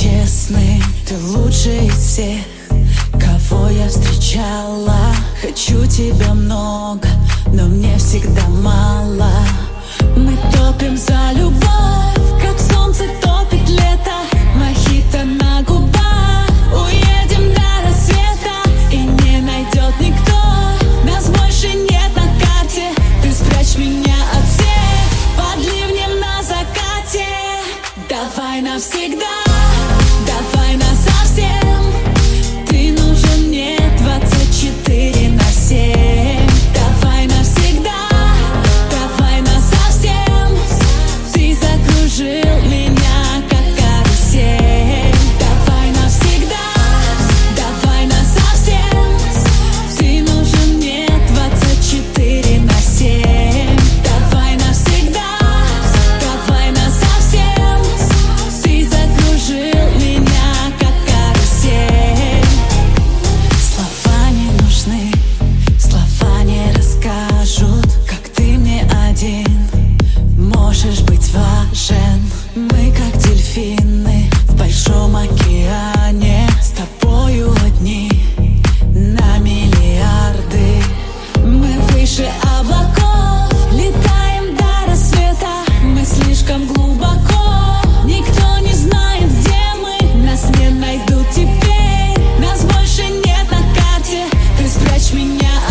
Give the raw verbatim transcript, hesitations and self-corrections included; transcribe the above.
честный, ты лучший из всех, кого я встречала. Хочу тебя много, но мне всегда мало. Мы топим за любовь, как солнце топит лето. Мохито на губах, уедем до рассвета. И не найдет никто, нас больше нет на карте. Ты спрячь меня от всех под ливнем на закате. Давай навсегда, давай насовсем. Ты нужен мне двадцать четыре на семь. Давай навсегда, давай насовсем. Ты закружил меня, как карусель. Давай навсегда, давай насовсем. Ты нужен мне двадцать четыре на семь. Давай навсегда, давай насовсем. Ты закружил меня, как карусель. Слова не нужны, слова не расскажут, как ты мне один можешь быть важен. Мы как дельфины в большом океане, с тобою одни на миллиарды. Мы выше облаков, летаем до рассвета. Мы слишком глубоко, никто не знает, где мы. Нас не найдут теперь, нас больше нет на карте. Ты спрячь меня